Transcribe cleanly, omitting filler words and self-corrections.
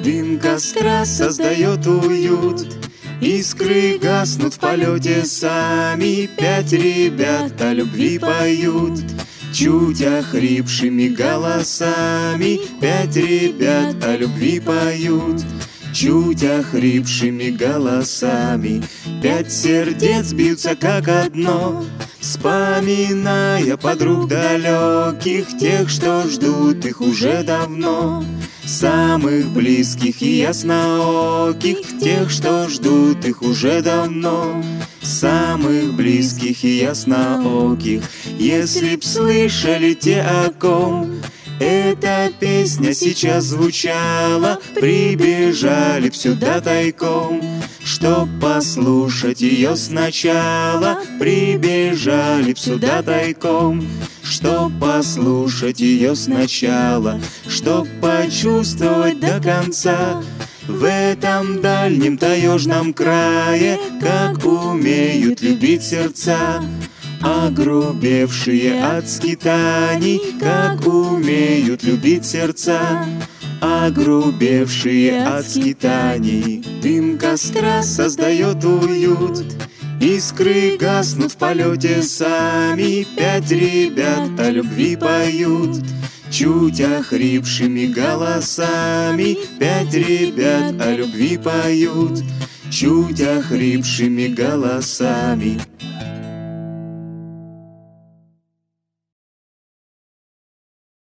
Дым костра создает уют, искры гаснут в полете сами. 5 ребят о любви поют, чуть охрипшими голосами. 5 ребят о любви поют, чуть охрипшими голосами. 5 сердец бьются как одно, вспоминая подруг далеких, тех, что ждут их уже давно. Самых близких и яснооких, тех, что ждут их уже давно. Самых близких и яснооких. Если б слышали те, о ком эта песня сейчас звучала, прибежали б сюда тайком, чтоб послушать ее сначала. Прибежали б сюда тайком, чтоб послушать ее сначала, чтоб почувствовать до конца в этом дальнем таежном крае, как умеют любить сердца, огрубевшие от скитаний, как умеют любить сердца, огрубевшие от скитаний. Дым костра создает уют, искры гаснут в полете сами. 5 ребят о любви поют, чуть охрипшими голосами. 5 ребят о любви поют, чуть охрипшими голосами.